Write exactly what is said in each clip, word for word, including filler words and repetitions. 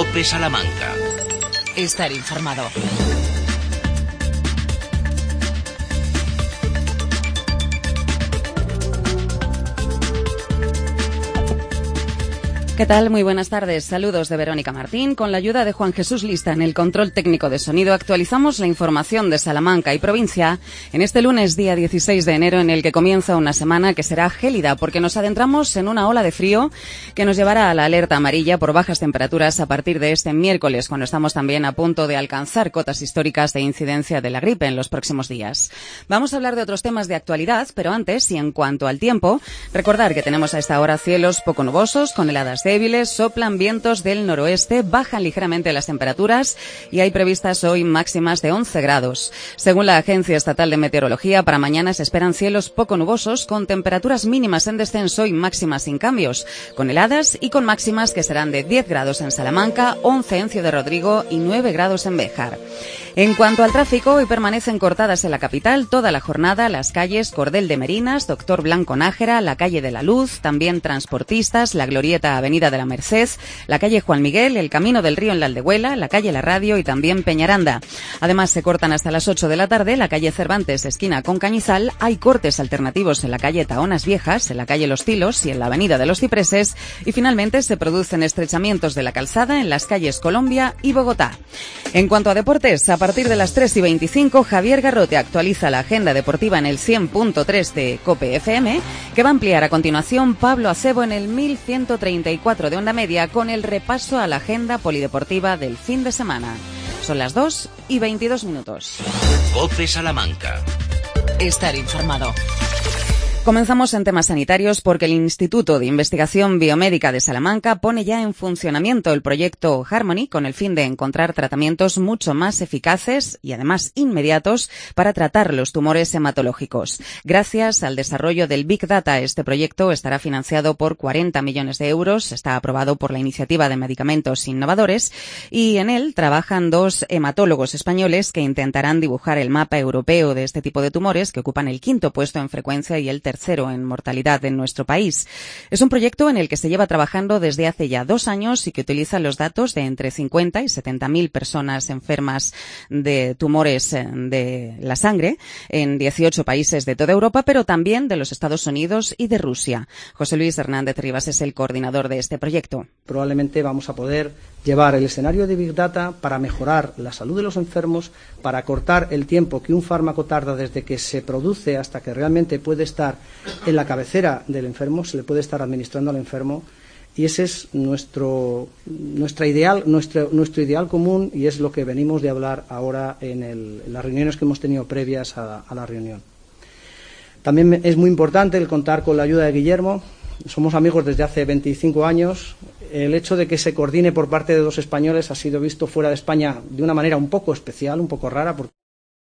COPE Salamanca. Estar informado. ¿Qué tal? Muy buenas tardes. Saludos de Verónica Martín. Con la ayuda de Juan Jesús Lista en el control técnico de sonido, actualizamos la información de Salamanca y provincia en este lunes, día dieciséis de enero, en el que comienza una semana que será gélida, porque nos adentramos en una ola de frío que nos llevará a la alerta amarilla por bajas temperaturas a partir de este miércoles, cuando estamos también a punto de alcanzar cotas históricas de incidencia de la gripe en los próximos días. Vamos a hablar de otros temas de actualidad, pero antes, y en cuanto al tiempo, recordar que tenemos a esta hora cielos poco nubosos, con heladas débiles, soplan vientos del noroeste, bajan ligeramente las temperaturas y hay previstas hoy máximas de once grados. Según la Agencia Estatal de Meteorología, para mañana se esperan cielos poco nubosos, con temperaturas mínimas en descenso y máximas sin cambios, con heladas y con máximas que serán de diez grados en Salamanca, once en Ciudad Rodrigo y nueve grados en Béjar. En cuanto al tráfico, hoy permanecen cortadas en la capital toda la jornada las calles Cordel de Merinas, Doctor Blanco Nájera, la calle de la Luz, también transportistas, la glorieta Avenida de la Merced, la calle Juan Miguel, el Camino del Río en la Aldehuela, la calle La Radio y también Peñaranda. Además, se cortan hasta las ocho de la tarde la calle Cervantes, esquina con Cañizal, hay cortes alternativos en la calle Taonas Viejas, en la calle Los Tilos y en la Avenida de los Cipreses, y finalmente se producen estrechamientos de la calzada en las calles Colombia y Bogotá. En cuanto a deportes, a A partir de las tres y veinticinco, Javier Garrote actualiza la agenda deportiva en el cien punto tres de COPE F M, que va a ampliar a continuación Pablo Acebo en el mil ciento treinta y cuatro de onda media, con el repaso a la agenda polideportiva del fin de semana. Son las dos y veintidós minutos. COPE Salamanca. Estar informado. Comenzamos en temas sanitarios porque el Instituto de Investigación Biomédica de Salamanca pone ya en funcionamiento el proyecto Harmony con el fin de encontrar tratamientos mucho más eficaces y además inmediatos para tratar los tumores hematológicos. Gracias al desarrollo del Big Data, este proyecto estará financiado por cuarenta millones de euros, está aprobado por la Iniciativa de Medicamentos Innovadores y en él trabajan dos hematólogos españoles que intentarán dibujar el mapa europeo de este tipo de tumores que ocupan el quinto puesto en frecuencia y el tercero Tercero en mortalidad en nuestro país. Es un proyecto en el que se lleva trabajando desde hace ya dos años y que utiliza los datos de entre cincuenta y setenta mil personas enfermas de tumores de la sangre en dieciocho países de toda Europa, pero también de los Estados Unidos y de Rusia. José Luis Hernández Rivas es el coordinador de este proyecto. Probablemente vamos a poder llevar el escenario de Big Data para mejorar la salud de los enfermos, para cortar el tiempo que un fármaco tarda desde que se produce hasta que realmente puede estar en la cabecera del enfermo, se le puede estar administrando al enfermo, y ese es nuestro nuestra ideal nuestro nuestro ideal común, y es lo que venimos de hablar ahora en, el, en las reuniones que hemos tenido previas a, a la reunión. También es muy importante el contar con la ayuda de Guillermo. Somos amigos desde hace veinticinco años. El hecho de que se coordine por parte de dos españoles ha sido visto fuera de España de una manera un poco especial, un poco rara, porque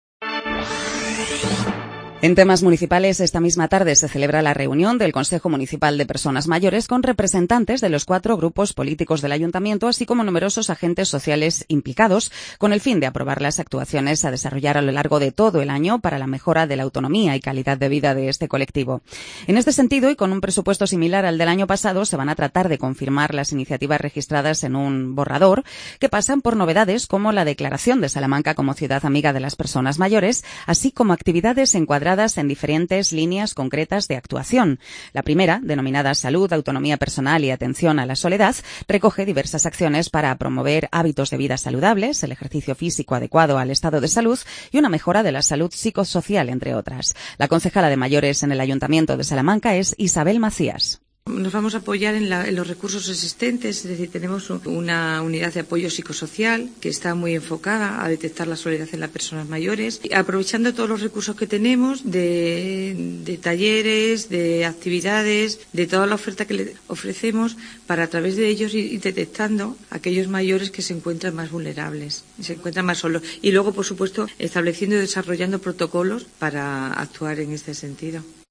En temas municipales, esta misma tarde se celebra la reunión del Consejo Municipal de Personas Mayores con representantes de los cuatro grupos políticos del Ayuntamiento, así como numerosos agentes sociales implicados, con el fin de aprobar las actuaciones a desarrollar a lo largo de todo el año para la mejora de la autonomía y calidad de vida de este colectivo. En este sentido, y con un presupuesto similar al del año pasado, se van a tratar de confirmar las iniciativas registradas en un borrador, que pasan por novedades como la declaración de Salamanca como ciudad amiga de las personas mayores, así como actividades encuadradas en diferentes líneas concretas de actuación. La primera, denominada Salud, Autonomía Personal y Atención a la Soledad, recoge diversas acciones para promover hábitos de vida saludables, el ejercicio físico adecuado al estado de salud y una mejora de la salud psicosocial, entre otras. La concejala de mayores en el Ayuntamiento de Salamanca es Isabel Macías. Nos vamos a apoyar en, la, en los recursos existentes, es decir, tenemos una unidad de apoyo psicosocial que está muy enfocada a detectar la soledad en las personas mayores, aprovechando todos los recursos que tenemos de, de talleres, de actividades, de toda la oferta que le ofrecemos para a través de ellos ir, ir detectando a aquellos mayores que se encuentran más vulnerables, se encuentran más solos y luego, por supuesto, estableciendo y desarrollando protocolos para actuar en este sentido.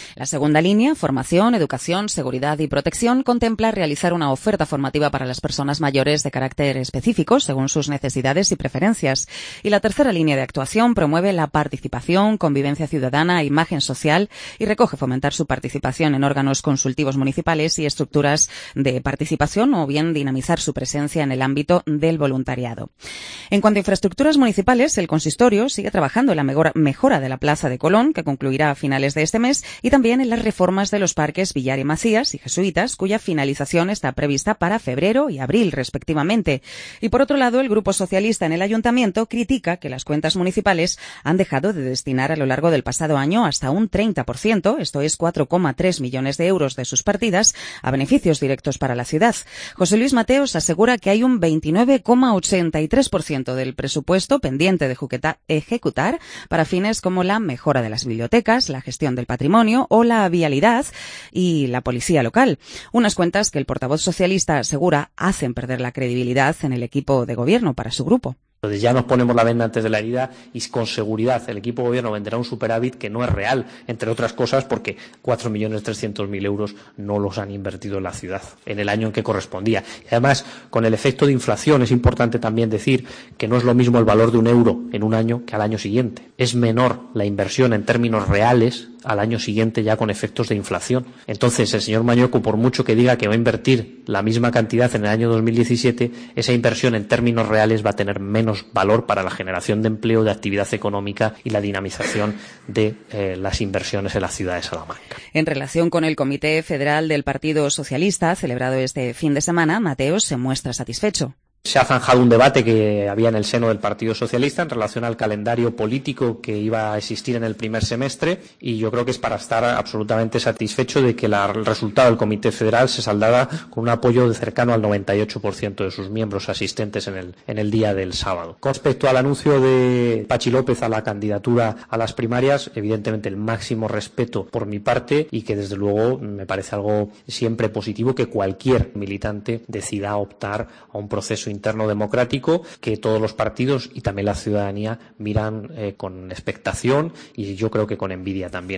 La segunda línea, formación, educación, seguridad y protección, contempla realizar una oferta formativa para las personas mayores de carácter específico según sus necesidades y preferencias. Y la tercera línea de actuación promueve la participación, convivencia ciudadana, imagen social y recoge fomentar su participación en órganos consultivos municipales y estructuras de participación o bien dinamizar su presencia en el ámbito del voluntariado. En cuanto a infraestructuras municipales, el consistorio sigue trabajando en la mejora de la Plaza de Colón, que concluirá a finales de este mes, y también en las reformas de los parques Villar y Macías y Jesuitas, cuya finalización está prevista para febrero y abril, respectivamente. Y por otro lado, el Grupo Socialista en el Ayuntamiento critica que las cuentas municipales han dejado de destinar a lo largo del pasado año hasta un treinta por ciento, esto es cuatro coma tres millones de euros de sus partidas, a beneficios directos para la ciudad. José Luis Mateos asegura que hay un veintinueve coma ochenta y tres por ciento del presupuesto pendiente de ejecutar para fines como la mejora de las bibliotecas, la gestión del patrimonio o la vialidad y la policía local. Unas cuentas que el portavoz socialista asegura hacen perder la credibilidad en el equipo de gobierno para su grupo. Entonces ya nos ponemos la venda antes de la herida y con seguridad el equipo de gobierno venderá un superávit que no es real, entre otras cosas porque cuatro millones trescientos mil euros no los han invertido en la ciudad en el año en que correspondía. Y además, con el efecto de inflación es importante también decir que no es lo mismo el valor de un euro en un año que al año siguiente. Es menor la inversión en términos reales al año siguiente ya con efectos de inflación. Entonces, el señor Mañueco, por mucho que diga que va a invertir la misma cantidad en el año dos mil diecisiete, esa inversión en términos reales va a tener menos valor para la generación de empleo, de actividad económica y la dinamización de eh, las inversiones en la ciudad de Salamanca. En relación con el Comité Federal del Partido Socialista, celebrado este fin de semana, Mateos se muestra satisfecho. Se ha zanjado un debate que había en el seno del Partido Socialista en relación al calendario político que iba a existir en el primer semestre y yo creo que es para estar absolutamente satisfecho de que la, el resultado del Comité Federal se saldara con un apoyo de cercano al noventa y ocho por ciento de sus miembros asistentes en el, en el día del sábado. Con respecto al anuncio de Pachi López a la candidatura a las primarias, evidentemente el máximo respeto por mi parte y que desde luego me parece algo siempre positivo que cualquier militante decida optar a un proceso interno democrático que todos los partidos y también la ciudadanía miran eh, con expectación y yo creo que con envidia también.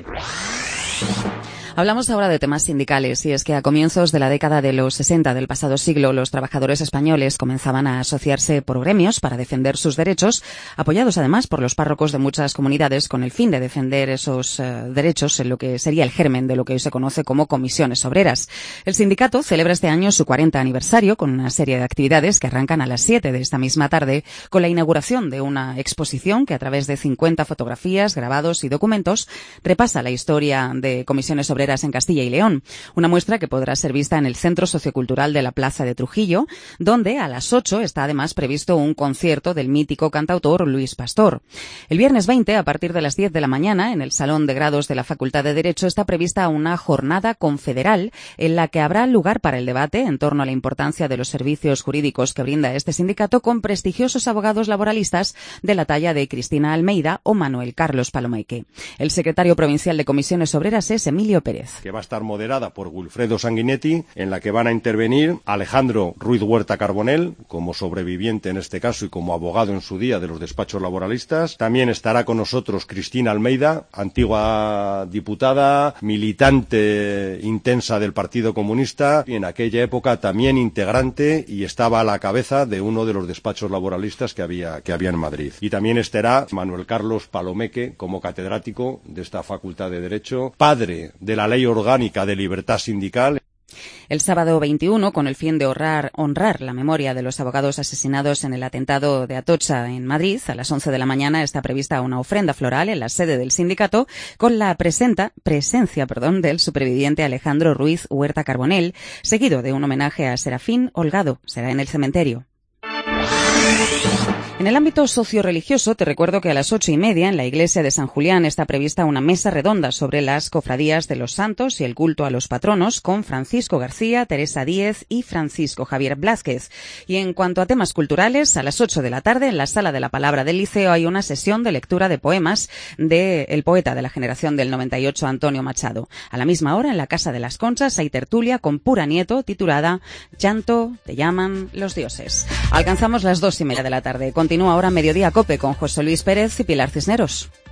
Hablamos ahora de temas sindicales y es que a comienzos de la década de los sesenta del pasado siglo los trabajadores españoles comenzaban a asociarse por gremios para defender sus derechos, apoyados además por los párrocos de muchas comunidades con el fin de defender esos uh, derechos en lo que sería el germen de lo que hoy se conoce como comisiones obreras. El sindicato celebra este año su cuarenta aniversario con una serie de actividades que arrancan a las siete de esta misma tarde con la inauguración de una exposición que a través de cincuenta fotografías, grabados y documentos repasa la historia de comisiones obreras en Castilla y León. Una muestra que podrá ser vista en el Centro Sociocultural de la Plaza de Trujillo, donde a las ocho está además previsto un concierto del mítico cantautor Luis Pastor. El viernes veinte, a partir de las diez de la mañana, en el Salón de Grados de la Facultad de Derecho está prevista una jornada confederal en la que habrá lugar para el debate en torno a la importancia de los servicios jurídicos que brinda este sindicato con prestigiosos abogados laboralistas de la talla de Cristina Almeida o Manuel Carlos Palomeque. El secretario provincial de Comisiones Obreras es Emilio Pérez. Que va a estar moderada por Wilfredo Sanguinetti, en la que van a intervenir Alejandro Ruiz Huerta Carbonell, como sobreviviente en este caso y como abogado en su día de los despachos laboralistas. También estará con nosotros Cristina Almeida, antigua diputada, militante intensa del Partido Comunista y en aquella época también integrante y estaba a la cabeza de uno de los despachos laboralistas que había, que había en Madrid. Y también estará Manuel Carlos Palomeque como catedrático de esta Facultad de Derecho, padre de la Ley Orgánica de Libertad Sindical. El sábado veintiuno, con el fin de honrar, honrar la memoria de los abogados asesinados en el atentado de Atocha en Madrid, a las once de la mañana está prevista una ofrenda floral en la sede del sindicato con la presenta, presencia perdón, del superviviente Alejandro Ruiz Huerta Carbonell, seguido de un homenaje a Serafín Holgado. Será en el cementerio. En el ámbito socio-religioso, te recuerdo que a las ocho y media en la iglesia de San Julián está prevista una mesa redonda sobre las cofradías de los santos y el culto a los patronos con Francisco García, Teresa Díez y Francisco Javier Blázquez. Y en cuanto a temas culturales, a las ocho de la tarde en la Sala de la Palabra del Liceo hay una sesión de lectura de poemas del poeta de la generación del noventa y ocho, Antonio Machado. A la misma hora en la Casa de las Conchas hay tertulia con Pura Nieto titulada Llanto, te llaman los dioses. Alcanzamos las dos y media de la tarde. Continúa ahora Mediodía Cope con José Luis Pérez y Pilar Cisneros.